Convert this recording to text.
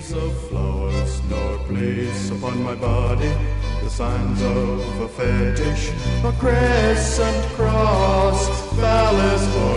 wreaths of flowers, nor place upon my body the signs of a fetish, a crescent cross, phallus